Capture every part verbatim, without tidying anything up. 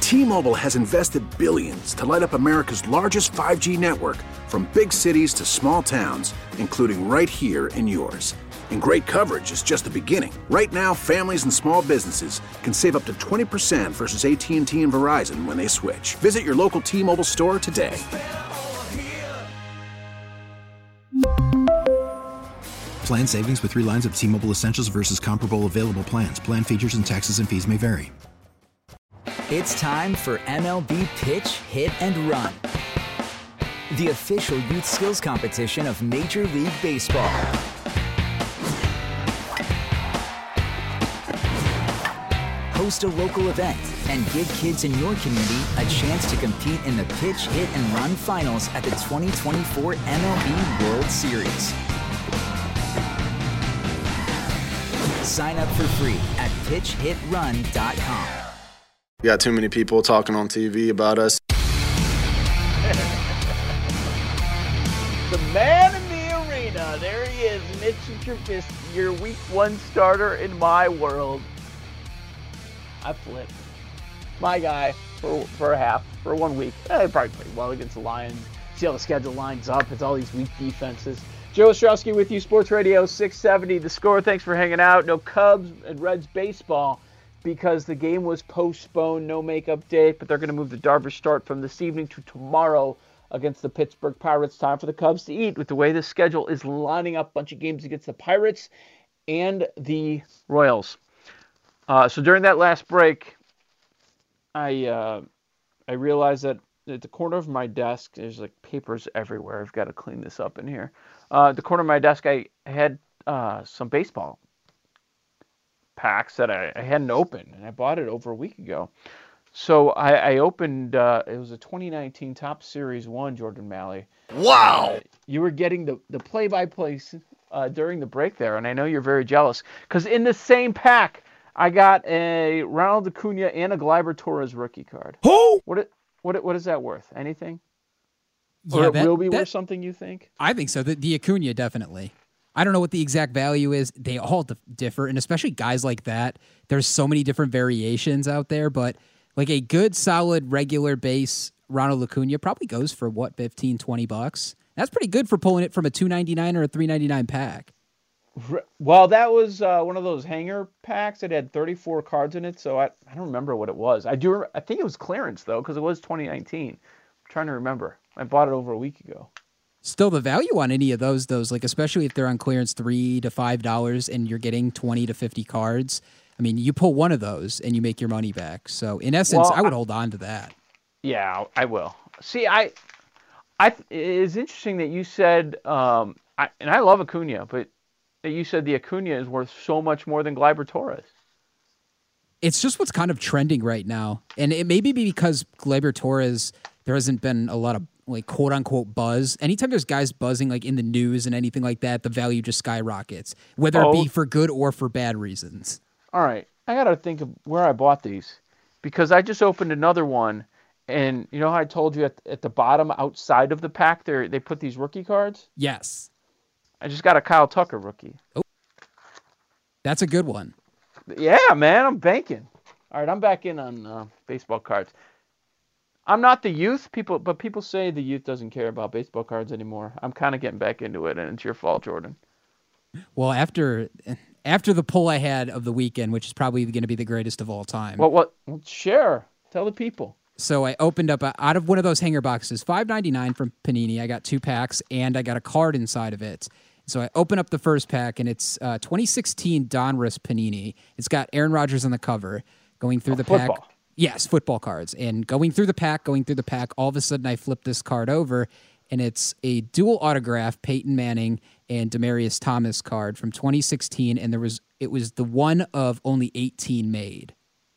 T-Mobile has invested billions to light up America's largest five G network, from big cities to small towns, including right here in yours. And great coverage is just the beginning. Right now, families and small businesses can save up to twenty percent versus A T and T and Verizon when they switch. Visit your local T-Mobile store today. Plan savings with three lines of T-Mobile Essentials versus comparable available plans. Plan features and taxes and fees may vary. It's time for M L B Pitch, Hit, and Run, the official youth skills competition of Major League Baseball. Host a local event and give kids in your community a chance to compete in the Pitch, Hit, and Run finals at the twenty twenty-four M L B World Series. Sign up for free at pitch hit run dot com. We got too many people talking on T V about us. The man in the arena. There he is, Mitch Trubisky, your week one starter in my world. I flipped. My guy for for a half, for one week. Eh, he probably played well against the Lions. See how the schedule lines up. It's all these weak defenses. Joe Ostrowski with you, Sports Radio six seventy. The Score, thanks for hanging out. No Cubs and Reds baseball because the game was postponed. No makeup date, but they're going to move the Darvish start from this evening to tomorrow against the Pittsburgh Pirates. Time for the Cubs to eat with the way the schedule is lining up. A bunch of games against the Pirates and the Royals. Uh, so during that last break, I uh, I realized that at the corner of my desk, there's like papers everywhere. I've got to clean this up in here. Uh, at the corner of my desk, I had uh, some baseball packs that I, I hadn't opened, and I bought it over a week ago. So I, I opened, uh, it was a twenty nineteen Topps Series one, Jordan Malley. Wow! Uh, you were getting the, the play-by-play uh, during the break there, and I know you're very jealous, because in the same pack, I got a Ronald Acuna and a Gleyber Torres rookie card. Who? What it, what what is that worth? Anything? Yeah, or it that, will be that, worth something, you think? I think so. The, the Acuna, definitely. I don't know what the exact value is. They all dif- differ, and especially guys like that. There's so many different variations out there, but like a good, solid, regular base Ronald Acuna probably goes for, what, fifteen, twenty bucks? That's pretty good for pulling it from a two ninety-nine or a three ninety-nine pack. Well, that was uh, one of those hanger packs that had thirty-four cards in it, so I, I don't remember what it was. I do. I think it was clearance, though, because it was twenty nineteen. I'm trying to remember. I bought it over a week ago. Still, the value on any of those, those like especially if they're on clearance three to five dollars, and you're getting twenty to fifty cards. I mean, you pull one of those and you make your money back. So, in essence, well, I would I, hold on to that. Yeah, I will. See, I, I it's interesting that you said, um, I, and I love Acuna, but that you said the Acuna is worth so much more than Gleyber Torres. It's just what's kind of trending right now, and it may be because Gleyber Torres, there hasn't been a lot of like quote unquote buzz. Anytime there's guys buzzing like in the news and anything like that, the value just skyrockets, whether oh. it be for good or for bad reasons. All right, I gotta think of where I bought these, because I just opened another one, and you know how I told you at, at the bottom outside of the pack there they put these rookie cards? Yes. I just got a Kyle Tucker rookie. Oh, that's a good one. Yeah, man, I'm banking. All right, I'm back in on uh, baseball cards. I'm not the youth, people, but people say the youth doesn't care about baseball cards anymore. I'm kind of getting back into it, and it's your fault, Jordan. Well, after after the pull I had of the weekend, which is probably going to be the greatest of all time. What? What? Well, share. Tell the people. So I opened up a, out of one of those hanger boxes, five ninety-nine from Panini. I got two packs, and I got a card inside of it. So I open up the first pack, and it's uh, twenty sixteen Donruss Panini. It's got Aaron Rodgers on the cover. Going through oh, the football. pack. Yes, football cards. And going through the pack, going through the pack, all of a sudden I flip this card over, and it's a dual autograph Peyton Manning and Demaryius Thomas card from twenty sixteen, and there was it was the one of only eighteen made.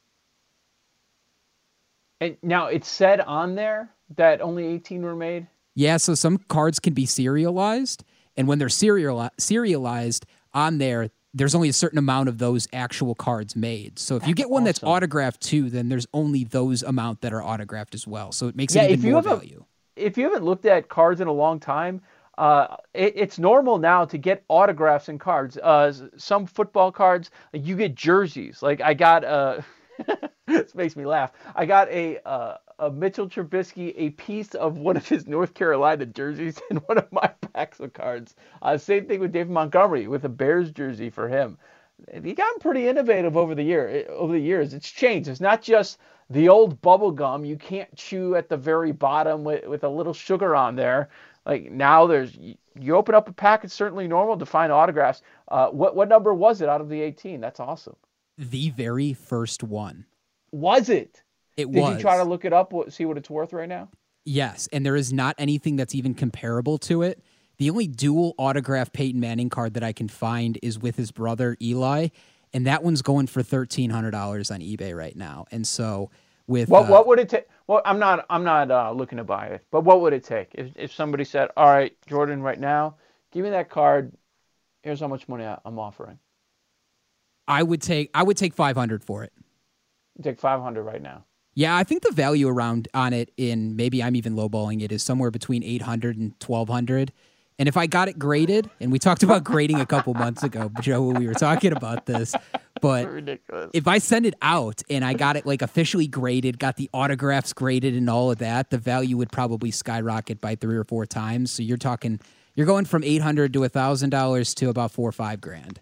And now it said on there that only eighteen were made? Yeah, so some cards can be serialized, and when they're serial serialized on there, there's only a certain amount of those actual cards made. So if that's you get one awesome. that's autographed too, then there's only those amount that are autographed as well. So it makes yeah, it even if you more haven't, value. If you haven't looked at cards in a long time, uh, it, it's normal now to get autographs in cards. Uh, some football cards, like you get jerseys. Like I got, uh, This makes me laugh. I got a uh, a Mitchell Trubisky, a piece of one of his North Carolina jerseys in one of my packs of cards. Uh, same thing with David Montgomery with a Bears jersey for him. He gotten pretty innovative over the year. Over the years, it's changed. It's not just the old bubble gum you can't chew at the very bottom with, with a little sugar on there. Like now, there's you open up a pack. It's certainly normal to find autographs. Uh, what what number was it out of the eighteen? That's awesome. The very first one. Was it? It Did was. Did you try to look it up, see what it's worth right now? Yes, and there is not anything that's even comparable to it. The only dual autograph Peyton Manning card that I can find is with his brother Eli, and that one's going for thirteen hundred dollars on eBay right now. And so with what uh, what would it take? Well, I'm not I'm not uh, looking to buy it, but what would it take if if somebody said, "All right, Jordan, right now, give me that card. Here's how much money I'm offering." I would take I would take five hundred for it. Take five hundred right now. Yeah, I think the value around on it, in maybe I'm even lowballing it, is somewhere between eight hundred and twelve hundred. And if I got it graded, and we talked about grading a couple months ago, Joe, when we were talking about this, but ridiculous. If I send it out and I got it like officially graded, got the autographs graded and all of that, the value would probably skyrocket by three or four times. So you're talking, you're going from eight hundred to a thousand dollars to about four or five grand.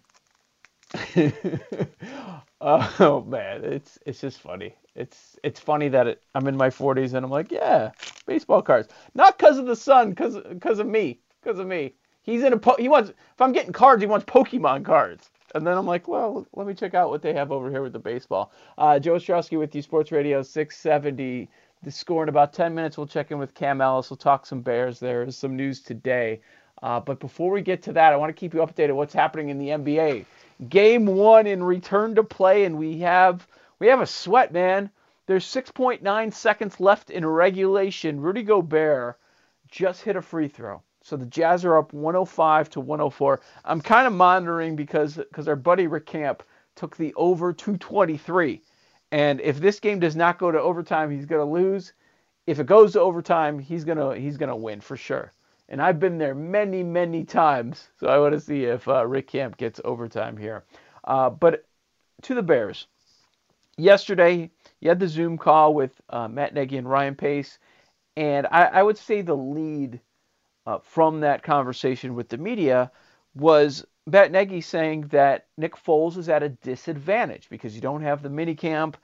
Oh man, it's it's just funny. It's it's funny that it, I'm in my forties and I'm like, yeah, baseball cards. Not because of the son, because because of me, because of me. He's in a po- he wants. If I'm getting cards, he wants Pokemon cards. And then I'm like, well, let me check out what they have over here with the baseball. Uh, Joe Ostrowski with you, Sports Radio six seventy. The Score in about ten minutes. We'll check in with Cam Ellis. We'll talk some Bears. There's some news today. Uh, but before we get to that, I want to keep you updated what's happening in the N B A. Game one in return to play, and we have we have a sweat, man. There's six point nine seconds left in regulation. Rudy Gobert just hit a free throw. So the Jazz are up one oh five to one oh four. I'm kind of monitoring because because our buddy Rick Camp took the over two twenty-three. And if this game does not go to overtime, he's going to lose. If it goes to overtime, he's going to he's going to win for sure. And I've been there many, many times. So I want to see if uh, Rick Camp gets overtime here. Uh, but to the Bears. Yesterday, you had the Zoom call with uh, Matt Nagy and Ryan Pace. And I, I would say the lead uh, from that conversation with the media was Matt Nagy saying that Nick Foles is at a disadvantage because you don't have the minicamp.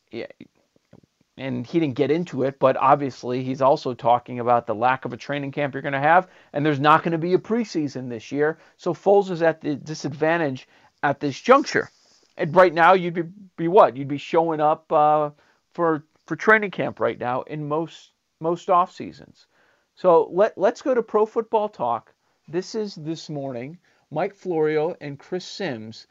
And he didn't get into it, but obviously he's also talking about the lack of a training camp you're going to have, and there's not going to be a preseason this year. So Foles is at the disadvantage at this juncture. And right now, you'd be, be what? You'd be showing up uh, for for training camp right now in most most off seasons. So let let's go to Pro Football Talk. This is this morning. Mike Florio and Chris Sims,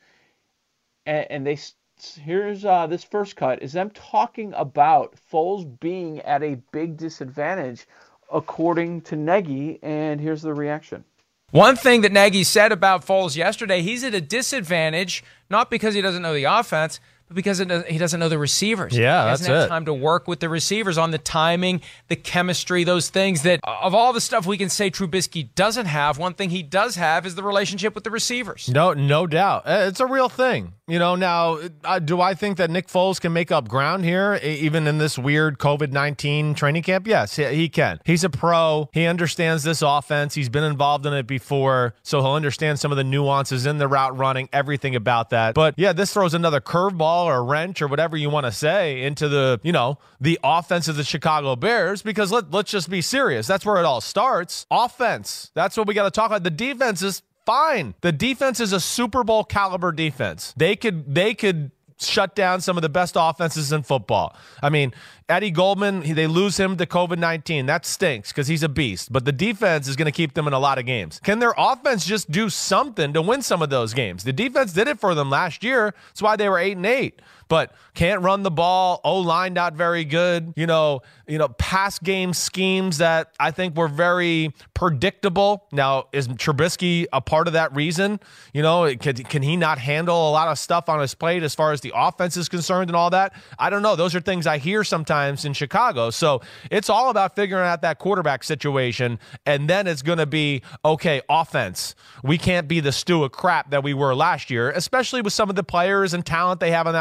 and, and they. Here's uh, this first cut is them talking about Foles being at a big disadvantage according to Nagy, and here's the reaction. One thing that Nagy said about Foles yesterday, he's at a disadvantage, not because he doesn't know the offense, but because he doesn't know the receivers. Yeah, he that's doesn't have it. time to work with the receivers on the timing, the chemistry, those things that, of all the stuff we can say Trubisky doesn't have, one thing he does have is the relationship with the receivers. No, no doubt. It's a real thing. You know, now, uh, do I think that Nick Foles can make up ground here, even in this weird covid nineteen training camp? Yes, he, he can. He's a pro. He understands this offense. He's been involved in it before, so he'll understand some of the nuances in the route running, everything about that. But, yeah, this throws another curveball or a wrench or whatever you want to say into the, you know, the offense of the Chicago Bears, because let, let's just be serious. That's where it all starts. Offense. That's what we got to talk about. The defense is fine. The defense is a Super Bowl caliber defense. They could they could shut down some of the best offenses in football. I mean, Eddie Goldman, he, they lose him to covid nineteen. That stinks because he's a beast. But the defense is going to keep them in a lot of games. Can their offense just do something to win some of those games? The defense did it for them last year. That's why they were eight and eight. But can't run the ball. O-line not very good. You know, you know, pass game schemes that I think were very predictable. Now, is Trubisky a part of that reason? You know, can, can he not handle a lot of stuff on his plate as far as the offense is concerned and all that? I don't know. Those are things I hear sometimes in Chicago. So it's all about figuring out that quarterback situation. And then it's going to be, okay, offense. We can't be the stew of crap that we were last year, especially with some of the players and talent they have on that roster.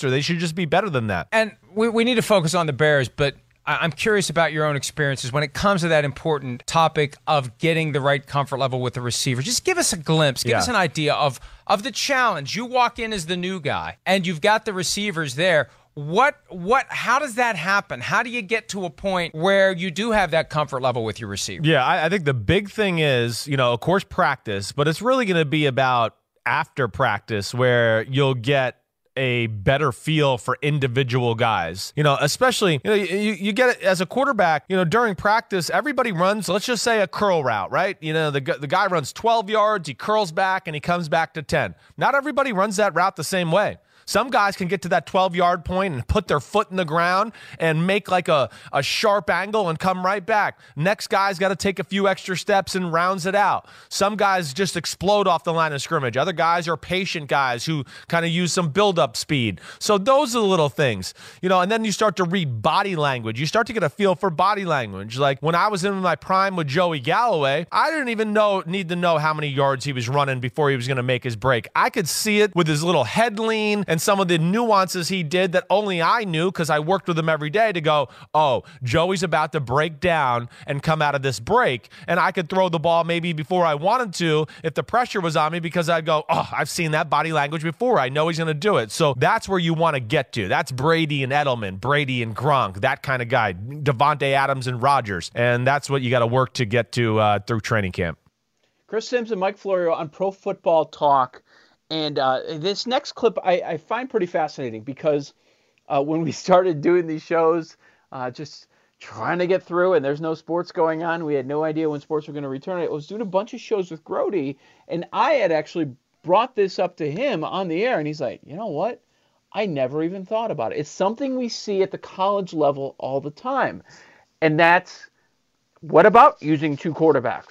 future. They should just be better than that. And we, we need to focus on the Bears, but I'm curious about your own experiences when it comes to that important topic of getting the right comfort level with the receiver. Just give us a glimpse, give yeah. us an idea of, of the challenge. You walk in as the new guy, and you've got the receivers there. What, what, how does that happen? How do you get to a point where you do have that comfort level with your receiver? Yeah, I, I think the big thing is, you know, of course, practice, but it's really going to be about after practice where you'll get a better feel for individual guys, you know, especially, you know, you, you get it as a quarterback, you know, during practice, everybody runs, let's just say a curl route, right? You know, the, the guy runs twelve yards, he curls back and he comes back to ten. Not everybody runs that route the same way. Some guys can get to that twelve-yard point and put their foot in the ground and make like a, a sharp angle and come right back. Next guy's got to take a few extra steps and rounds it out. Some guys just explode off the line of scrimmage. Other guys are patient guys who kind of use some build-up speed. So those are the little things, you know, and then you start to read body language. You start to get a feel for body language. Like when I was in my prime with Joey Galloway, I didn't even know need to know how many yards he was running before he was going to make his break. I could see it with his little head lean and some of the nuances he did that only I knew because I worked with him every day to go, oh, Joey's about to break down and come out of this break. And I could throw the ball maybe before I wanted to if the pressure was on me because I'd go, oh, I've seen that body language before. I know he's going to do it. So that's where you want to get to. That's Brady and Edelman, Brady and Gronk, that kind of guy, Devontae Adams and Rodgers. And that's what you got to work to get to uh, through training camp. Chris Sims and Mike Florio on Pro Football Talk. And uh, this next clip I, I find pretty fascinating because uh, when we started doing these shows, uh, just trying to get through, and there's no sports going on. We had no idea when sports were going to return. I was doing a bunch of shows with Grody, and I had actually brought this up to him on the air, and he's like, you know what? I never even thought about it. It's something we see at the college level all the time. And that's, what about using two quarterbacks?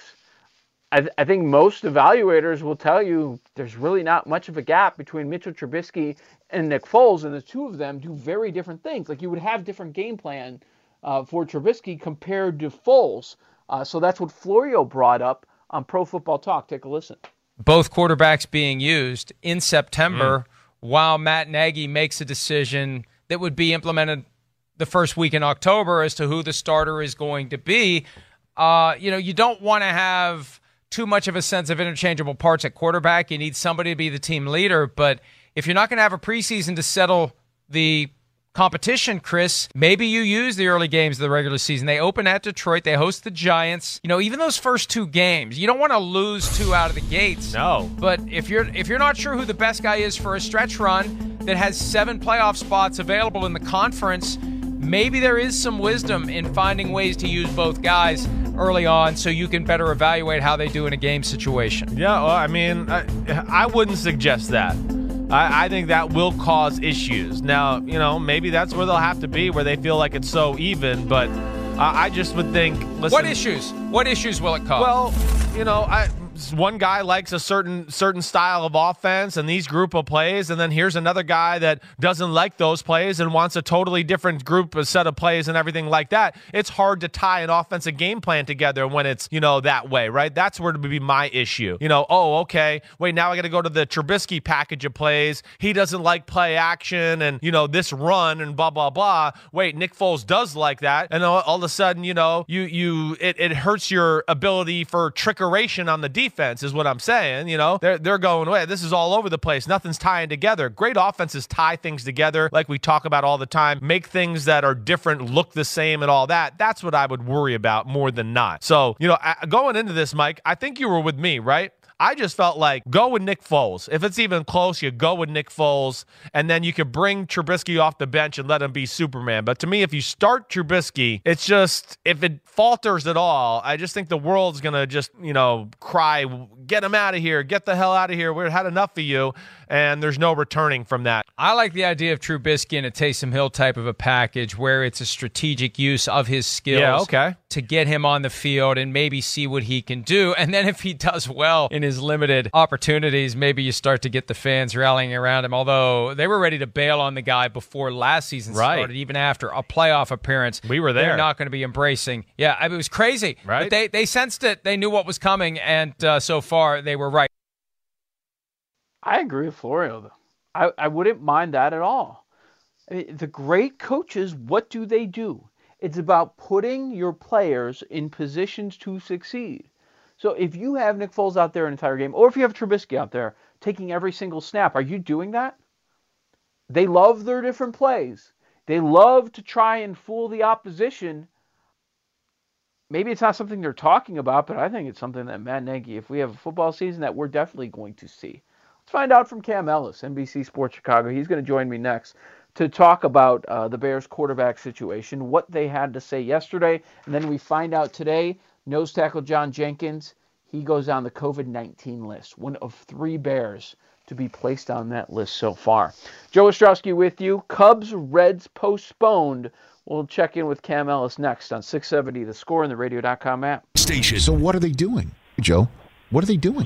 I, th- I think most evaluators will tell you there's really not much of a gap between Mitchell Trubisky and Nick Foles, and the two of them do very different things. Like you would have different game plan uh, for Trubisky compared to Foles. Uh, so that's what Florio brought up on Pro Football Talk. Take a listen. Both quarterbacks being used in September mm. while Matt Nagy makes a decision that would be implemented the first week in October as to who the starter is going to be. Uh, you know, you don't want to have too much of a sense of interchangeable parts at quarterback. You need somebody to be the team leader. But if you're not going to have a preseason to settle the competition, Chris, maybe you use the early games of the regular season. They open at Detroit. They host the Giants. You know, even those first two games, you don't want to lose two out of the gates. No. But if you're if you're not sure who the best guy is for a stretch run that has seven playoff spots available in the conference, maybe there is some wisdom in finding ways to use both guys early on so you can better evaluate how they do in a game situation. Yeah, well, I mean, I, I wouldn't suggest that. I, I think that will cause issues. Now, you know, maybe that's where they'll have to be, where they feel like it's so even, but I, I just would think, listen. What issues? What issues will it cause? Well, you know, I... one guy likes a certain certain style of offense and these group of plays, and then here's another guy that doesn't like those plays and wants a totally different group, a set of plays and everything like that. It's hard to tie an offensive game plan together when it's, you know, that way, right? That's where it would be my issue. You know, oh, okay, wait, now I got to go to the Trubisky package of plays. He doesn't like play action and, you know, this run and blah, blah, blah. Wait, Nick Foles does like that. And all, all of a sudden, you know, you you it, it hurts your ability for trickeration on the defense. Defense is what I'm saying. You know, they're they're going, wait, this is all over the place. Nothing's tying together. Great offenses tie things together, like we talk about all the time. Make things that are different look the same and all that. That's what I would worry about more than not. So, you know, going into this, Mike, I think you were with me, right? I just felt like go with Nick Foles. If it's even close, you go with Nick Foles, and then you could bring Trubisky off the bench and let him be Superman. But to me, if you start Trubisky, it's just, if it falters at all, I just think the world's going to just, you know, cry, get him out of here, get the hell out of here. We've had enough of you, and there's no returning from that. I like the idea of Trubisky in a Taysom Hill type of a package where it's a strategic use of his skills yeah, okay. to get him on the field and maybe see what he can do. And then if he does well in his limited opportunities, maybe you start to get the fans rallying around him, although they were ready to bail on the guy before last season right. started, even after a playoff appearance. We were there. They're not going to be embracing. Yeah, I mean, it was crazy. Right. But they, they sensed it. They knew what was coming, and uh, so far they were right. I agree with Florio, though. I, I wouldn't mind that at all. I mean, the great coaches, what do they do? It's about putting your players in positions to succeed. So if you have Nick Foles out there an entire game, or if you have Trubisky out there taking every single snap, are you doing that? They love their different plays. They love to try and fool the opposition. Maybe it's not something they're talking about, but I think it's something that Matt Nagy, if we have a football season, that we're definitely going to see. Let's find out from Cam Ellis, N B C Sports Chicago. He's going to join me next to talk about uh, the Bears quarterback situation, what they had to say yesterday, and then we find out today, nose tackle John Jenkins, he goes on the COVID nineteen list, one of three Bears to be placed on that list so far. Joe Ostrowski with you. Cubs, Reds postponed. We'll check in with Cam Ellis next on six seventy The Score and the radio dot com app. Station. So what are they doing, Joe? What are they doing?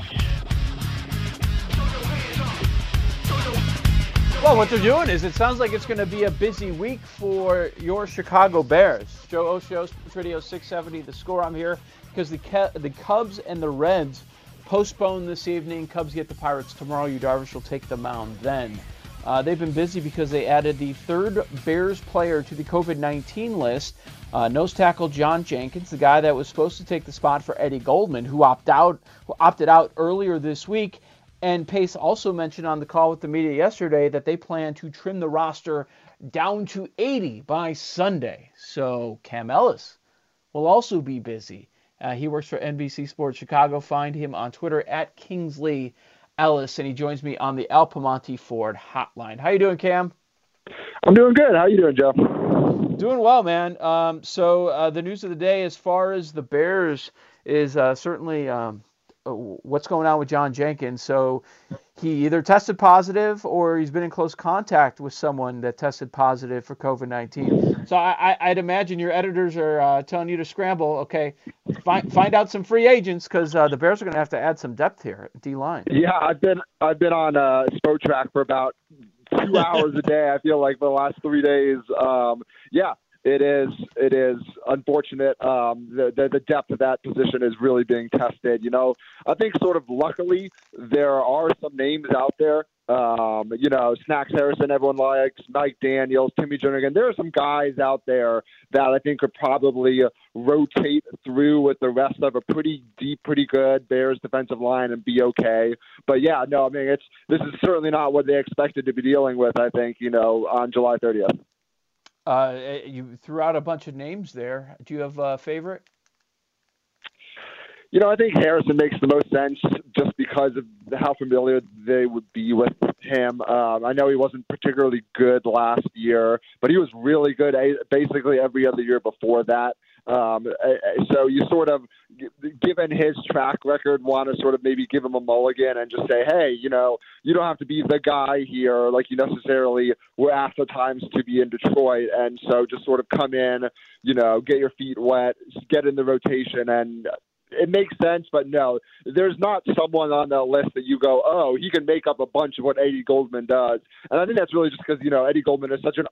Well, what they're doing is it sounds like it's going to be a busy week for your Chicago Bears. Joe Osho, Sports Radio six seventy The Score. I'm here because the the Cubs and the Reds postponed this evening. Cubs get the Pirates tomorrow. Yu Darvish will take the mound then. Uh, they've been busy because they added the third Bears player to the COVID nineteen list, uh, nose tackle John Jenkins, the guy that was supposed to take the spot for Eddie Goldman, who opted out, who opted out earlier this week. And Pace also mentioned on the call with the media yesterday that they plan to trim the roster down to eighty by Sunday. So Cam Ellis will also be busy. Uh, he works for N B C Sports Chicago. Find him on Twitter at Kingsley Ellis, and he joins me on the Al Piemonte Ford hotline. How you doing, Cam? I'm doing good. How you doing, Jeff? Doing well, man. Um, so uh, the news of the day as far as the Bears is uh, certainly um, what's going on with John Jenkins. So he either tested positive or he's been in close contact with someone that tested positive for COVID nineteen. So I, I'd imagine your editors are uh, telling you to scramble. Okay, find find out some free agents because uh, the Bears are going to have to add some depth here at D-line. Yeah, I've been I've been on uh, Spotrac for about two hours a day. I feel like for the last three days. Um, yeah. It is. It is unfortunate. Um, the, the the depth of that position is really being tested. You know, I think sort of luckily there are some names out there. Um, you know, Snacks Harrison, everyone likes, Mike Daniels, Timmy Jernigan. There are some guys out there that I think could probably rotate through with the rest of a pretty deep, pretty good Bears defensive line and be okay. But yeah, no, I mean, it's this is certainly not what they expected to be dealing with. I think you know on July thirtieth. Uh, you threw out a bunch of names there. Do you have a favorite? You know, I think Harrison makes the most sense just because of how familiar they would be with him. Um, I know he wasn't particularly good last year, but he was really good basically every other year before that. Um, so you sort of, given his track record, want to sort of maybe give him a mulligan and just say, hey, you know, you don't have to be the guy here like you necessarily were asked at times to be in Detroit. And so just sort of come in, you know, get your feet wet, get in the rotation, and it makes sense, but no, there's not someone on that list that you go, oh, he can make up a bunch of what Eddie Goldman does. And I think that's really just because, you know, Eddie Goldman is such an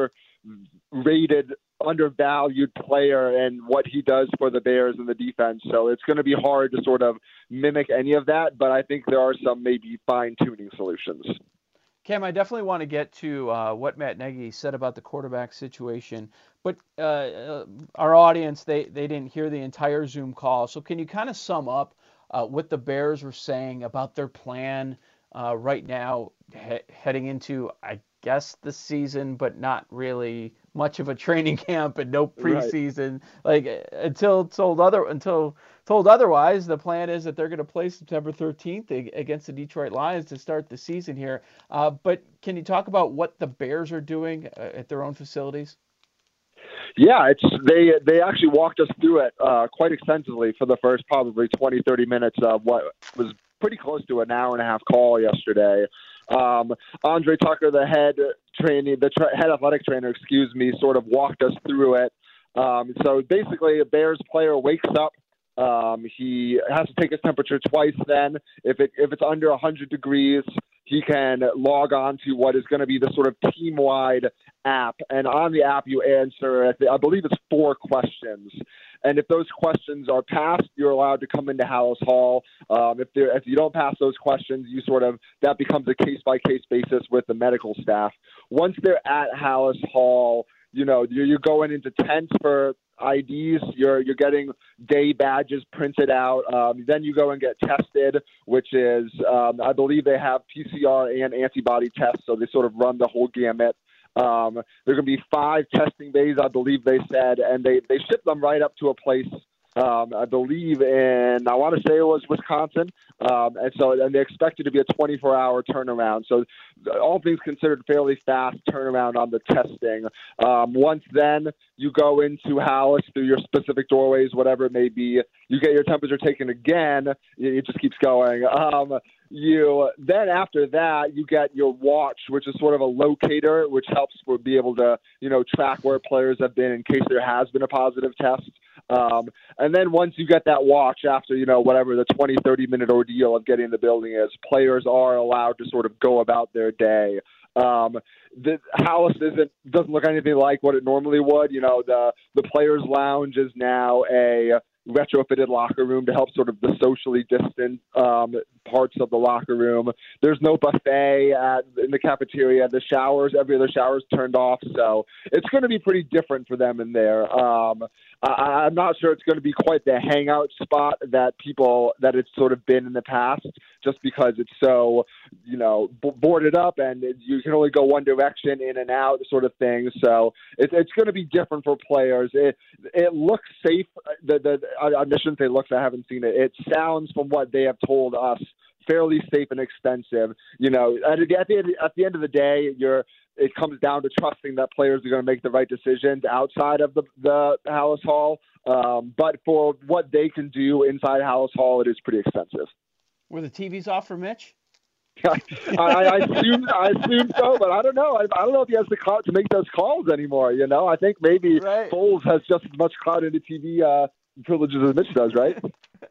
underrated, undervalued player and what he does for the Bears and the defense. So it's going to be hard to sort of mimic any of that, but I think there are some maybe fine-tuning solutions. Cam, I definitely want to get to uh, what Matt Nagy said about the quarterback situation, but uh, uh, our audience, they, they didn't hear the entire Zoom call. So can you kind of sum up uh, what the Bears were saying about their plan uh, right now he- heading into, I guess, the season, but not really much of a training camp and no preseason. Right. Like until told other until told otherwise, the plan is that they're going to play September thirteenth against the Detroit Lions to start the season here. Uh, but can you talk about what the Bears are doing uh, at their own facilities? Yeah, it's they they actually walked us through it uh, quite extensively for the first probably twenty, thirty minutes of what was pretty close to an hour and a half call yesterday. Um, Andre Tucker, the head training, the tra- head athletic trainer, excuse me, sort of walked us through it. Um, so basically, a Bears player wakes up. Um, he has to take his temperature twice. Then, if it if it's under one hundred degrees, he can log on to what is going to be the sort of team-wide app. And on the app, you answer, I believe it's four questions. And if those questions are passed, you're allowed to come into Halas Hall. Um, if there, if you don't pass those questions, you sort of that becomes a case by case basis with the medical staff. Once they're at Halas Hall, you know you're, you're going into tents for I Ds. You're you're getting day badges printed out. Um, then you go and get tested, which is um, I believe they have P C R and antibody tests, so they sort of run the whole gamut. Um, there are going to be five testing bays, I believe they said, and they, they ship them right up to a place, um, I believe in, I want to say it was Wisconsin. Um, and so, and they expect it to be a twenty-four hour turnaround. So all things considered, fairly fast turnaround on the testing. Um, once then you go into Halas through your specific doorways, whatever it may be, you get your temperature taken again. It just keeps going. Um, You then after that you get your watch, which is sort of a locator, which helps for be able to you know track where players have been in case there has been a positive test. Um, and then once you get that watch, after you know whatever the twenty, thirty minute ordeal of getting in the building is, players are allowed to sort of go about their day. Um, the house isn't doesn't look anything like what it normally would. You know the the players' lounge is now a retrofitted locker room to help sort of the socially distant um, parts of the locker room. There's no buffet at, in the cafeteria. The showers, every other shower's turned off. So it's going to be pretty different for them in there. Um, I, I'm not sure it's going to be quite the hangout spot that people, that it's sort of been in the past, just because it's so, you know, b- boarded up and it, you can only go one direction in and out sort of thing. So it, it's going to be different for players. It, it looks safe. The, the, I, I shouldn't say looks. I haven't seen it. It sounds, from what they have told us, fairly safe and expensive. You know, at, at the end, at the end of the day, you're. It comes down to trusting that players are going to make the right decisions outside of the the Halas Hall. Um, but for what they can do inside Halas Hall, it is pretty expensive. Were the T Vs off for Mitch? I, I assume I assume so, but I don't know. I, I don't know if he has the clout to make those calls anymore. You know, I think maybe right. Foles has just as much clout into T V uh, privileges as Mitch does, right?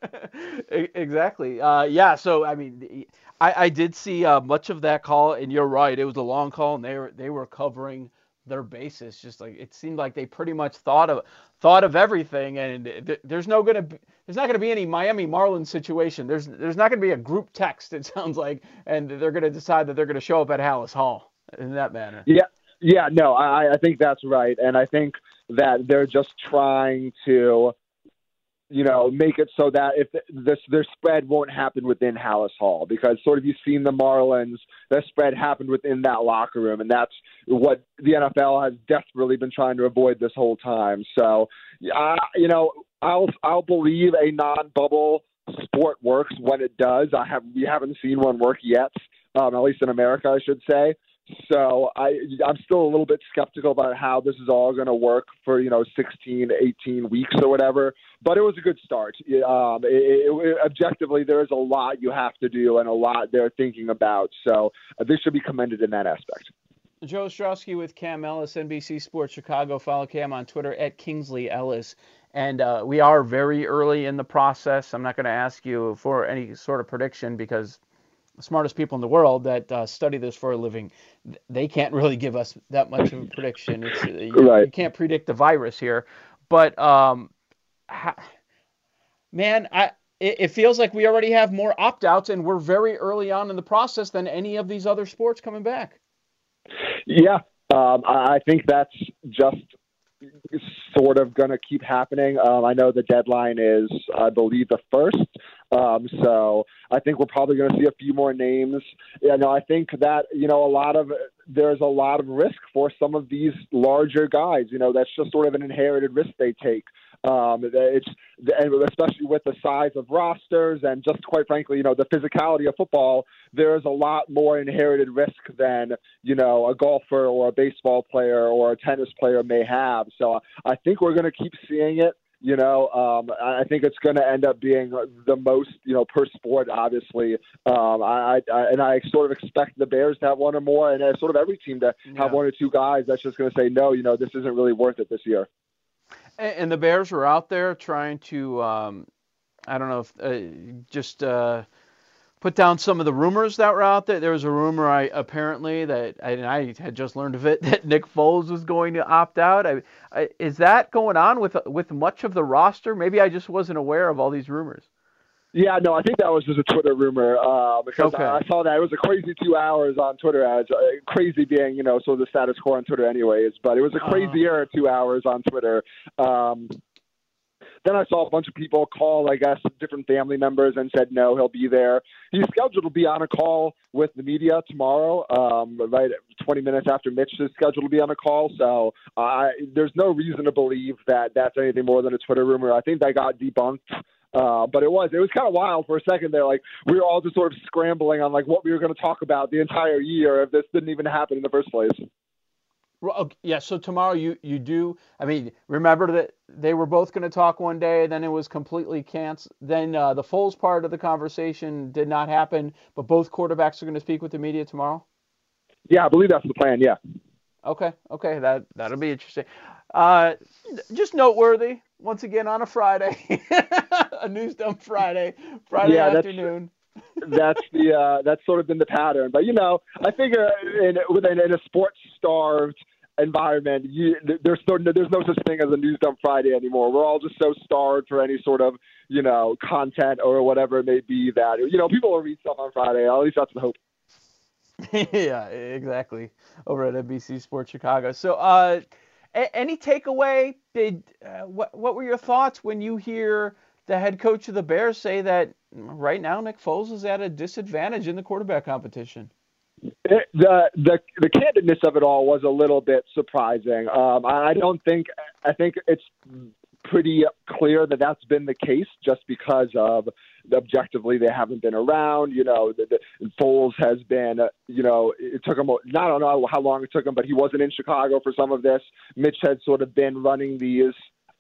Exactly. Uh, yeah. So I mean, I, I did see uh, much of that call, and you're right. It was a long call, and they were they were covering their bases. Just like it seemed like they pretty much thought of thought of everything, and th- there's no gonna be, there's not gonna be any Miami Marlins situation. There's there's not gonna be a group text. It sounds like, and they're gonna decide that they're gonna show up at Halas Hall in that manner. Yeah. Yeah. No, I, I think that's right, and I think that they're just trying to, you know, make it so that if this their spread won't happen within Halas Hall, because sort of you've seen the Marlins, their spread happened within that locker room, and that's what the N F L has desperately been trying to avoid this whole time. So, uh, you know, I'll I'll believe a non-bubble sport works when it does. I have we haven't seen one work yet, um, at least in America, I should say. So I, I'm still a little bit skeptical about how this is all going to work for, you know, sixteen, eighteen weeks or whatever. But it was a good start. Um, it, it, objectively, there is a lot you have to do and a lot they're thinking about. So uh, this should be commended in that aspect. Joe Ostrowski with Cam Ellis, N B C Sports Chicago. Follow Cam on Twitter at Kingsley Ellis. And uh, we are very early in the process. I'm not going to ask you for any sort of prediction because the smartest people in the world that uh, study this for a living, they can't really give us that much of a prediction. It's, uh, you, right. you can't predict the virus here. But, um, ha- man, I it, it feels like we already have more opt-outs, and we're very early on in the process than any of these other sports coming back. Yeah, um, I think that's just sort of going to keep happening. Um, I know the deadline is, I believe, the first. Um, so I think we're probably going to see a few more names. You know, I think that, you know, a lot of, there's a lot of risk for some of these larger guys. You know, that's just sort of an inherited risk they take. Um, it's, and especially with the size of rosters and just quite frankly, you know, the physicality of football, there's a lot more inherited risk than, you know, a golfer or a baseball player or a tennis player may have. So I think we're going to keep seeing it. You know, um, I think it's going to end up being the most, you know, per sport, obviously. Um, I, I and I sort of expect the Bears to have one or more, and sort of every team to yeah. have one or two guys that's just going to say, no, you know, this isn't really worth it this year. And, and the Bears were out there trying to, um, I don't know, if uh, just uh, put down some of the rumors that were out there. There was a rumor, I apparently that and I had just learned of it, that Nick Foles was going to opt out. I, I, is that going on with with much of the roster? Maybe I just wasn't aware of all these rumors. Yeah, no, I think that was just a Twitter rumor uh, because Okay. I, I saw that it was a crazy two hours on Twitter. As uh, crazy being, you know, sort of the status quo on Twitter, anyways. But it was a crazier uh-huh. two hours on Twitter. Um, Then I saw a bunch of people call, I guess, different family members and said, no, he'll be there. He's scheduled to be on a call with the media tomorrow, um, right twenty minutes after Mitch is scheduled to be on a call. So uh, there's no reason to believe that that's anything more than a Twitter rumor. I think that got debunked. Uh, but it was it was kind of wild for a second there. Like, we were all just sort of scrambling on, like, what we were going to talk about the entire year if this didn't even happen in the first place. Well, yeah, so tomorrow you, you do, I mean, remember that they were both going to talk one day, then it was completely canceled. Then uh, the Foles part of the conversation did not happen, but both quarterbacks are going to speak with the media tomorrow? Yeah, I believe that's the plan, yeah. Okay, okay, that, that'll be interesting. Uh, just noteworthy, once again on a Friday, a news dump Friday, Friday yeah, afternoon. That's the uh, that's sort of been the pattern. But, you know, I figure in within in a sports starved environment, you, there's no there's no such thing as a news dump Friday anymore. We're all just so starved for any sort of, you know, content or whatever it may be that, you know, people will read stuff on Friday. At least that's the hope. Yeah, exactly. Over at N B C Sports Chicago. So, uh, a- any takeaway? Did uh, what what were your thoughts when you hear the head coach of the Bears say that right now Nick Foles is at a disadvantage in the quarterback competition? It, the the the candidness of it all was a little bit surprising. Um, I don't think I think it's pretty clear that that's been the case, just because of objectively they haven't been around. You know, the, the Foles has been. Uh, you know, it took him. I don't know how long it took him, but he wasn't in Chicago for some of this. Mitch had sort of been running these.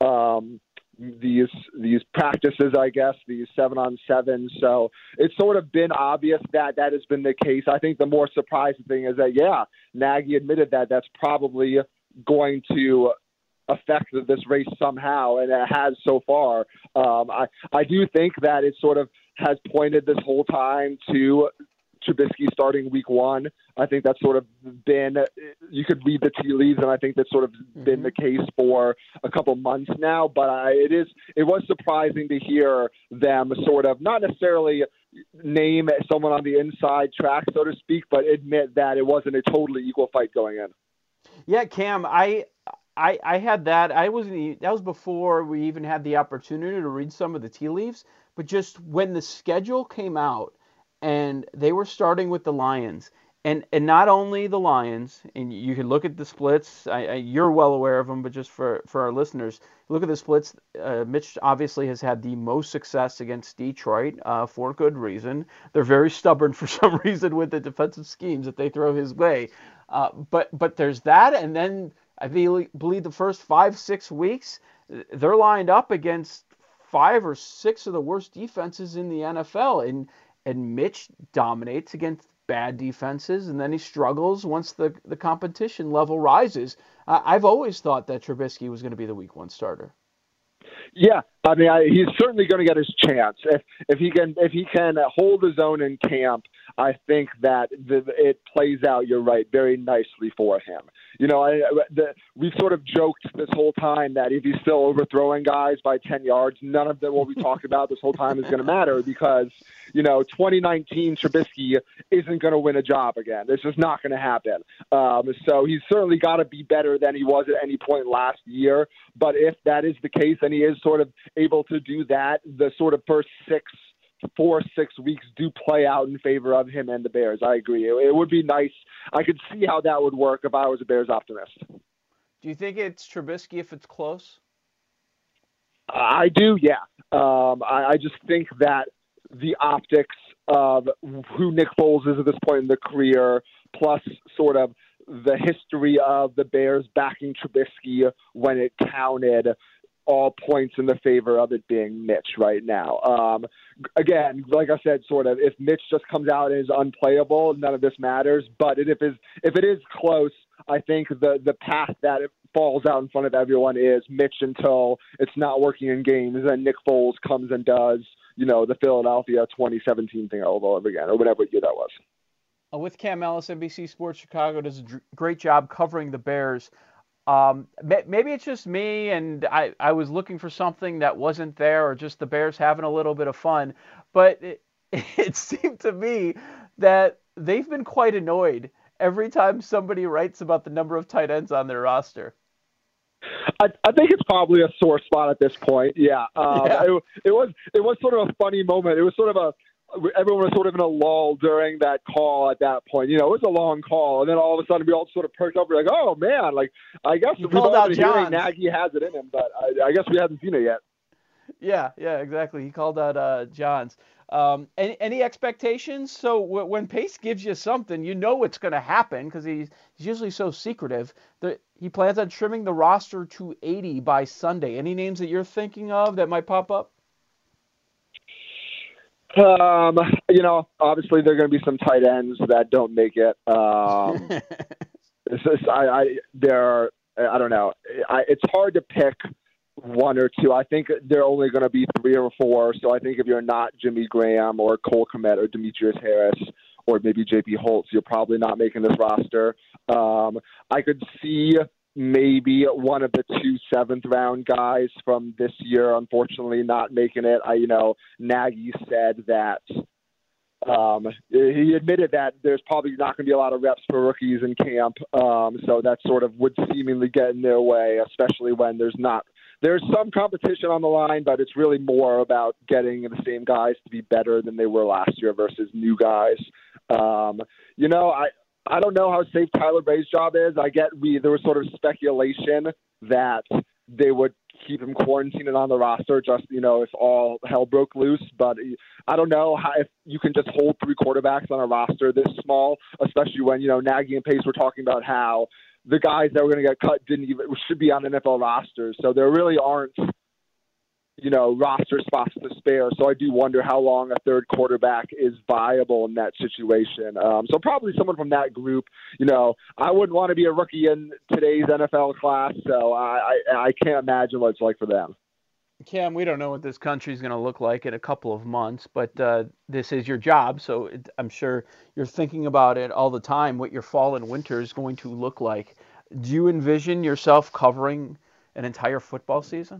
Um, these these practices, I guess, these seven on seven. So it's sort of been obvious that that has been the case. I think the more surprising thing is that, yeah, Nagy admitted that that's probably going to affect this race somehow, and it has so far. Um, I, I do think that it sort of has pointed this whole time to Trubisky starting week one. I think that's sort of been, you could read the tea leaves, and I think that's sort of mm-hmm. been the case for a couple months now. But I, it is, it was surprising to hear them sort of not necessarily name someone on the inside track, so to speak, but admit that it wasn't a totally equal fight going in. Yeah, Cam, I, I, I had that. I wasn't. That was before we even had the opportunity to read some of the tea leaves. But just when the schedule came out, and they were starting with the Lions, and and not only the Lions, and you can look at the splits. I, I, you're well aware of them, but just for, for our listeners, look at the splits. Uh, Mitch obviously has had the most success against Detroit uh, for good reason. They're very stubborn for some reason with the defensive schemes that they throw his way. Uh, but but there's that, and then I believe the first five six weeks they're lined up against five or six of the worst defenses in the N F L, and And Mitch dominates against bad defenses, and then he struggles once the, the competition level rises. Uh, I've always thought that Trubisky was going to be the week one starter. Yeah, I mean, I, he's certainly going to get his chance if if he can if he can hold his own in camp. I think that the, it plays out. You're right, very nicely for him. You know, I, the, we've sort of joked this whole time that if he's still overthrowing guys by ten yards, none of the, what we talked about this whole time is going to matter, because, you know, twenty nineteen Trubisky isn't going to win a job again. It's just not going to happen. Um, so he's certainly got to be better than he was at any point last year. But if that is the case, and he is sort of able to do that, the sort of first six four, six weeks do play out in favor of him and the Bears. I agree. It, it would be nice. I could see how that would work if I was a Bears optimist. Do you think it's Trubisky if it's close? I do, yeah. Um, I, I just think that the optics of who Nick Foles is at this point in the career, plus sort of the history of the Bears backing Trubisky when it counted, all points in the favor of it being Mitch right now. Um, again, like I said, sort of, if Mitch just comes out and is unplayable, none of this matters. But if it is, if it is close, I think the the path that it falls out in front of everyone is Mitch until it's not working in games, and then Nick Foles comes and does, you know, the Philadelphia twenty seventeen thing all over again, or whatever year that was. Uh, with Cam Ellis, N B C Sports Chicago does a dr- great job covering the Bears. Um, maybe it's just me, and I, I was looking for something that wasn't there, or just the Bears having a little bit of fun. But it, it seemed to me that they've been quite annoyed every time somebody writes about the number of tight ends on their roster. I, I think it's probably a sore spot at this point. Yeah, um, yeah. It, it was it was sort of a funny moment. It was sort of a everyone was sort of in a lull during that call at that point. You know, it was a long call, and then all of a sudden we all sort of perked up. We're like, oh man, like I guess you we've all out been hearing Nagy has it in him, but I, I guess we haven't seen it yet. Yeah, yeah, exactly. He called out uh, Johns. Um, any, any expectations? So w- when Pace gives you something, you know it's going to happen because he's, he's usually so secretive. The, he plans on trimming the roster to eighty by Sunday. Any names that you're thinking of that might pop up? Um, you know, obviously there are going to be some tight ends that don't make it. Um, it's just, I, I, there are, I don't know. I, it's hard to pick one or two. I think they're only going to be three or four. So I think if you're not Jimmy Graham or Cole Kmet or Demetrius Harris or maybe J P Holtz, you're probably not making this roster. Um, I could see maybe one of the two seventh round guys from this year, unfortunately, not making it. I, you know, Nagy said that um, he admitted that there's probably not going to be a lot of reps for rookies in camp. Um, so that sort of would seemingly get in their way, especially when there's not, there's some competition on the line, but it's really more about getting the same guys to be better than they were last year versus new guys. Um, you know, I, I don't know how safe Tyler Bray's job is. I get we there was sort of speculation that they would keep him quarantined and on the roster just, you know, if all hell broke loose. But I don't know how, if you can just hold three quarterbacks on a roster this small, especially when, you know, Nagy and Pace were talking about how the guys that were going to get cut didn't even should be on N F L rosters. So there really aren't, you know, roster spots to spare. So I do wonder how long a third quarterback is viable in that situation. Um, so probably someone from that group. You know, I wouldn't want to be a rookie in today's N F L class, so I, I, I can't imagine what it's like for them. Cam, we don't know what this country is going to look like in a couple of months, but uh, this is your job, so it, I'm sure you're thinking about it all the time, what your fall and winter is going to look like. Do you envision yourself covering an entire football season?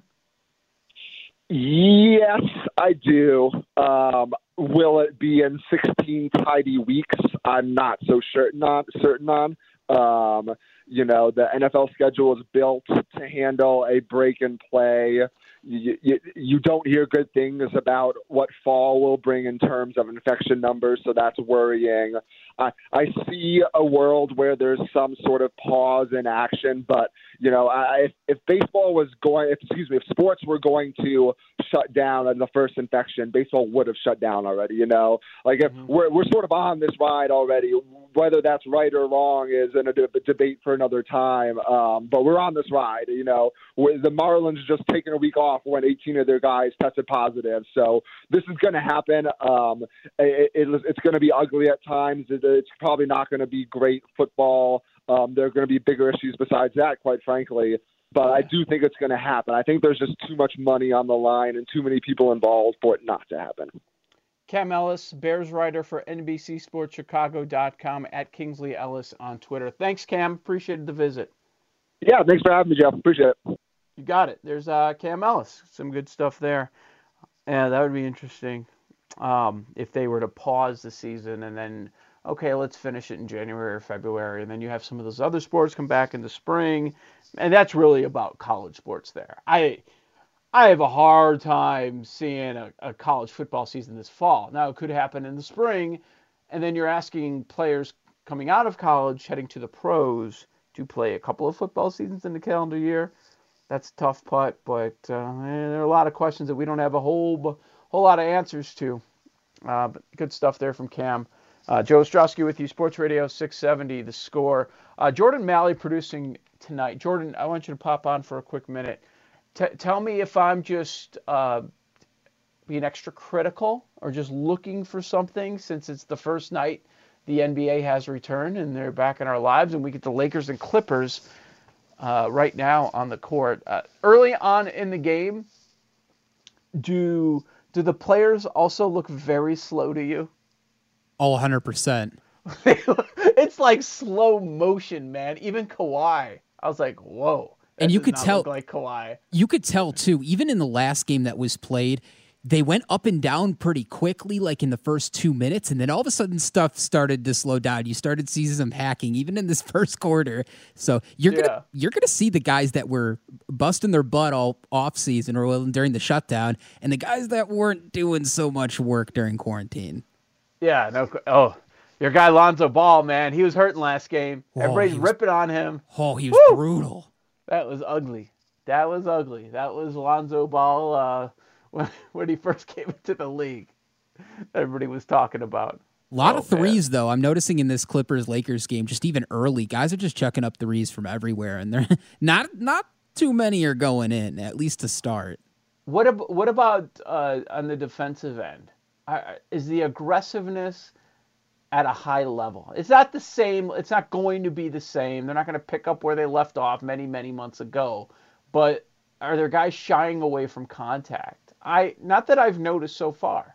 Yes, I do. Um, will it be in sixteen tidy weeks? I'm not so certain on. Certain on. Um, you know, the N F L schedule is built to handle a break and play. You, you, you don't hear good things about what fall will bring in terms of infection numbers, so that's worrying. I, I see a world where there's some sort of pause in action, but, you know, I, if, if baseball was going, if, excuse me, if sports were going to shut down on the first infection, baseball would have shut down already, you know? Like, if mm-hmm. we're, we're sort of on this ride already. Whether that's right or wrong is in a de- debate for another time, um, but we're on this ride, you know. Where the Marlins just taking a week off when eighteen of their guys tested positive. So this is going to happen. Um, it, it, it's going to be ugly at times. It, it's probably not going to be great football. Um, there are going to be bigger issues besides that, quite frankly. But I do think it's going to happen. I think there's just too much money on the line and too many people involved for it not to happen. Cam Ellis, Bears writer for N B C Sports Chicago dot com, at Kingsley Ellis on Twitter. Thanks, Cam. Appreciated the visit. Yeah, thanks for having me, Jeff. Appreciate it. You got it. There's uh, Cam Ellis. Some good stuff there. Yeah, that would be interesting um, if they were to pause the season and then, okay, let's finish it in January or February, and then you have some of those other sports come back in the spring, and that's really about college sports there. I I have a hard time seeing a, a college football season this fall. Now, it could happen in the spring, and then you're asking players coming out of college, heading to the pros, to play a couple of football seasons in the calendar year. That's a tough putt, but uh, there are a lot of questions that we don't have a whole whole lot of answers to. Uh, but good stuff there from Cam. Uh, Joe Ostrowski with you, Sports Radio six seventy, The Score. Uh, Jordan Malley producing tonight. Jordan, I want you to pop on for a quick minute. T- tell me if I'm just uh, being extra critical or just looking for something, since it's the first night the N B A has returned and they're back in our lives, and we get the Lakers and Clippers uh, right now on the court. Uh, early on in the game, do Do the players also look very slow to you? Oh, one hundred percent. It's like slow motion, man. Even Kawhi. I was like, whoa. That And you does could not tell, look like Kawhi. You could tell, too, even in the last game that was played, they went up and down pretty quickly, like in the first two minutes, and then all of a sudden stuff started to slow down. You started seeing some hacking, even in this first quarter. So you're Yeah. gonna you're gonna see the guys that were busting their butt all off season or during the shutdown, and the guys that weren't doing so much work during quarantine. Yeah, no. Oh, your guy Lonzo Ball, man, he was hurting last game. Oh, Everybody's he was- ripping on him. Oh, he was Woo! brutal. That was ugly. That was ugly. That was Lonzo Ball uh, when, when he first came into the league. Everybody was talking about. A lot Oh, of threes, though. I'm noticing in this Clippers-Lakers game, just even early, guys are just chucking up threes from everywhere, and they're not not too many are going in, at least to start. What ab- what about uh, on the defensive end? Uh, is the aggressiveness at a high level? It's not the same. It's not going to be the same. They're not going to pick up where they left off many, many months ago. But are there guys shying away from contact? I not that I've noticed so far.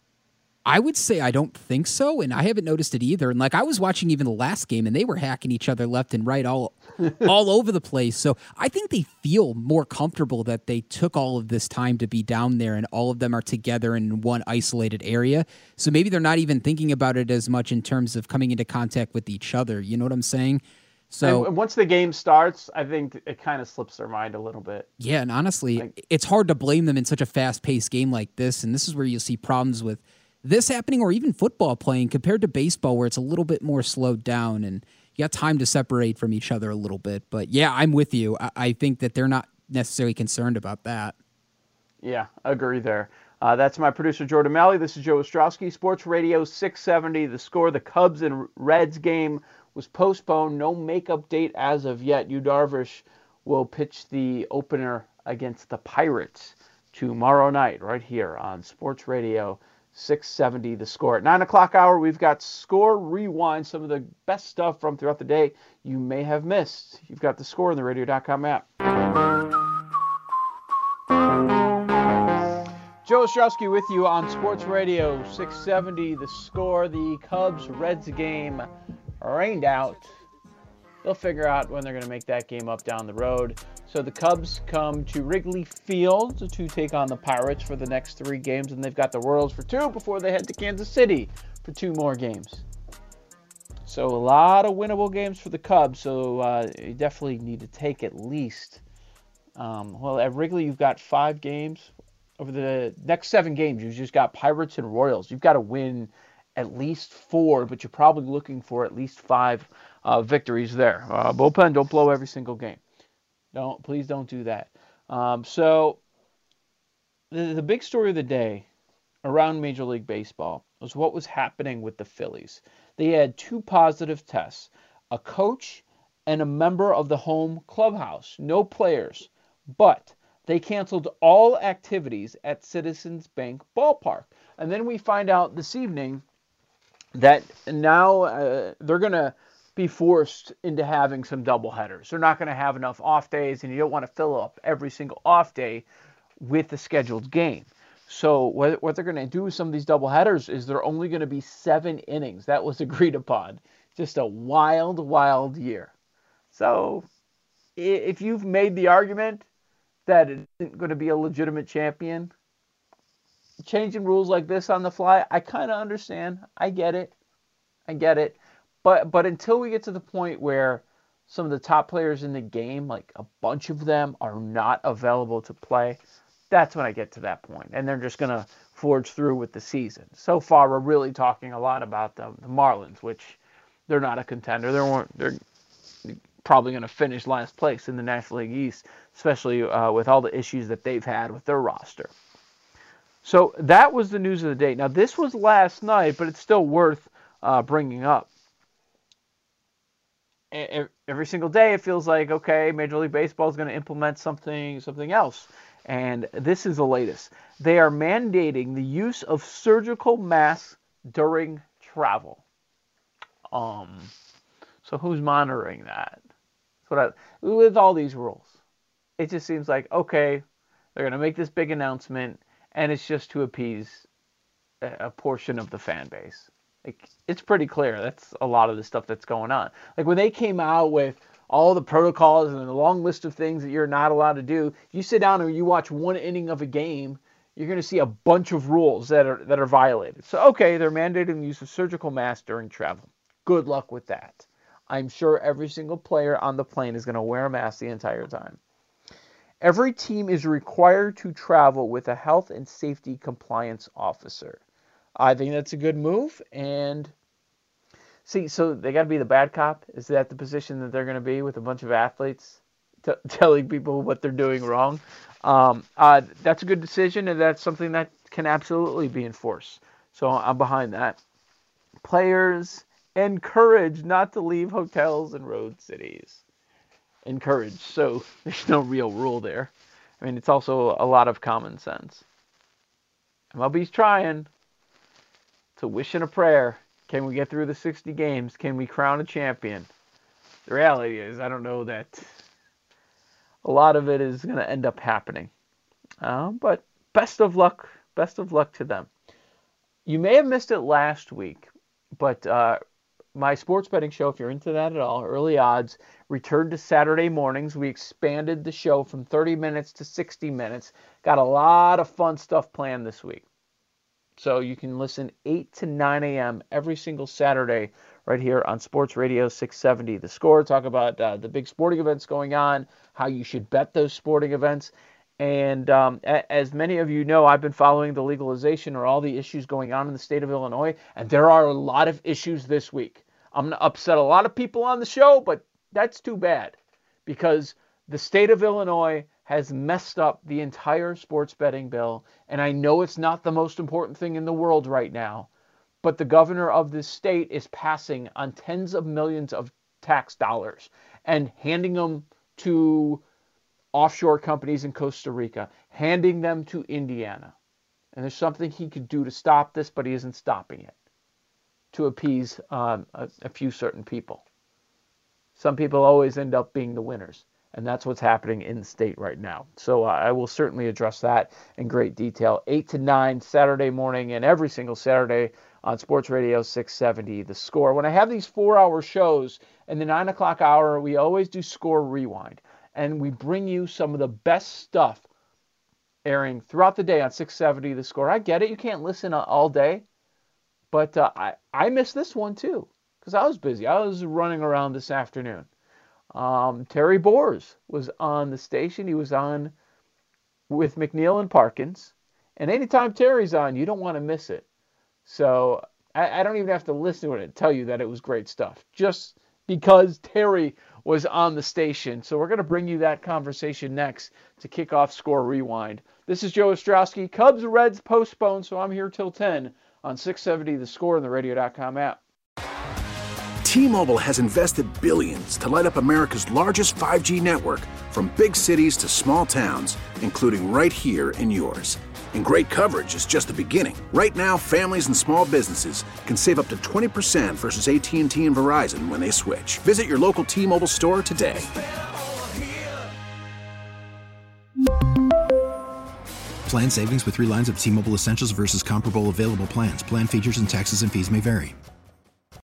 I would say I don't think so, and I haven't noticed it either. And like I was watching even the last game, and they were hacking each other left and right, all all over the place. So I think they feel more comfortable that they took all of this time to be down there, and all of them are together in one isolated area. So maybe they're not even thinking about it as much in terms of coming into contact with each other. You know what I'm saying? So And once the game starts, I think it kind of slips their mind a little bit. yeah, and honestly, it's hard to blame them in such a fast-paced game like this. And this is where you'll see problems with this happening, or even football playing compared to baseball, where it's a little bit more slowed down and you got time to separate from each other a little bit. But yeah, I'm with you. I, I think that they're not necessarily concerned about that. Yeah, agree there. Uh, that's my producer, Jordan Malley. This is Joe Ostrowski, Sports Radio six seventy. The score, the Cubs and Reds game was postponed. No makeup date as of yet. Yu Darvish will pitch the opener against the Pirates tomorrow night right here on Sports Radio six seventy. The score. At nine o'clock hour, we've got Score Rewind, some of the best stuff from throughout the day you may have missed. You've got the score in the radio dot com app. Joe Ostrowski with you on Sports Radio six seventy. The score, the Cubs-Reds game rained out. They'll figure out when they're going to make that game up down the road. So the Cubs come to Wrigley Field to take on the Pirates for the next three games, and they've got the Royals for two before they head to Kansas City for two more games. So a lot of winnable games for the Cubs, so uh, you definitely need to take at least. Um, well, at Wrigley, you've got five games. Over the next seven games, you've just got Pirates and Royals. You've got to win at least four, but you're probably looking for at least five uh, victories there. Uh, bullpen, don't blow every single game. Don't, please don't do that. Um, so the, the big story of the day around Major League Baseball was what was happening with the Phillies. They had two positive tests, a coach and a member of the home clubhouse. No players, but they canceled all activities at Citizens Bank Ballpark. And then we find out this evening that now uh, they're going to be forced into having some doubleheaders. They're not going to have enough off days, and you don't want to fill up every single off day with the scheduled game. So what, what they're going to do with some of these doubleheaders is they're only going to be seven innings. That was agreed upon. Just a wild, wild year. So if you've made the argument that it isn't going to be a legitimate champion, changing rules like this on the fly, I kind of understand. I get it. I get it. But but until we get to the point where some of the top players in the game, like a bunch of them, are not available to play, that's when I get to that point. And they're just going to forge through with the season. So far, we're really talking a lot about the, the Marlins, which they're not a contender. They weren't. They're probably going to finish last place in the National League East, especially uh, with all the issues that they've had with their roster. So that was the news of the day. Now, this was last night, but it's still worth uh, bringing up. Every single day, it feels like, okay, Major League Baseball is going to implement something, something else. And this is the latest. They are mandating the use of surgical masks during travel. Um, so who's monitoring that? That's what I, with all these rules, it just seems like, okay, they're going to make this big announcement, and it's just to appease a, a portion of the fan base. Like, it's pretty clear that's a lot of the stuff that's going on. Like, when they came out with all the protocols and the long list of things that you're not allowed to do, you sit down and you watch one inning of a game, you're going to see a bunch of rules that are that are violated. So, okay, they're mandating the use of surgical masks during travel. Good luck with that. I'm sure every single player on the plane is going to wear a mask the entire time. Every team is required to travel with a health and safety compliance officer. I think that's a good move. And see, so they got to be the bad cop? Is that the position that they're going to be with a bunch of athletes t- telling people what they're doing wrong? Um, uh, that's a good decision, and that's something that can absolutely be enforced. So I'm behind that. Players encouraged not to leave hotels and road cities. Encouraged. So there's no real rule there. I mean, it's also a lot of common sense. M L B's trying. It's a wish and a prayer. Can we get through the sixty games? Can we crown a champion? The reality is, I don't know that a lot of it is going to end up happening. Uh, but best of luck. Best of luck to them. You may have missed it last week, but uh, my sports betting show, if you're into that at all, Early Odds, returned to Saturday mornings. We expanded the show from thirty minutes to sixty minutes. Got a lot of fun stuff planned this week. So you can listen eight to nine a.m. every single Saturday right here on Sports Radio six seventy. The Score, talk about uh, the big sporting events going on, how you should bet those sporting events. And um, a- as many of you know, I've been following the legalization or all the issues going on in the state of Illinois, and there are a lot of issues this week. I'm going to upset a lot of people on the show, but that's too bad because the state of Illinois has messed up the entire sports betting bill, and I know it's not the most important thing in the world right now, but the governor of this state is passing on tens of millions of tax dollars and handing them to offshore companies in Costa Rica, handing them to Indiana. And there's something he could do to stop this, but he isn't stopping it to appease um, a, a few certain people. Some people always end up being the winners. And that's what's happening in the state right now. So uh, I will certainly address that in great detail. eight to nine Saturday morning and every single Saturday on Sports Radio six seventy, The Score. When I have these four-hour shows in the nine o'clock hour, we always do Score Rewind. And we bring you some of the best stuff airing throughout the day on six seventy, The Score. I get it. You can't listen all day. But uh, I, I missed this one too because I was busy. I was running around this afternoon. Um, Terry Boers was on the station. He was on with McNeil and Parkins. And anytime Terry's on, you don't want to miss it. So I, I don't even have to listen to it and tell you that it was great stuff. Just because Terry was on the station. So we're going to bring you that conversation next to kick off Score Rewind. This is Joe Ostrowski. Cubs Reds postponed, so I'm here till ten on six seventy The Score and the radio dot com app. T-Mobile has invested billions to light up America's largest five G network, from big cities to small towns, including right here in yours. And great coverage is just the beginning. Right now, families and small businesses can save up to twenty percent versus A T and T and Verizon when they switch. Visit your local T-Mobile store today. Plan savings with three lines of T-Mobile Essentials versus comparable available plans. Plan features and taxes and fees may vary.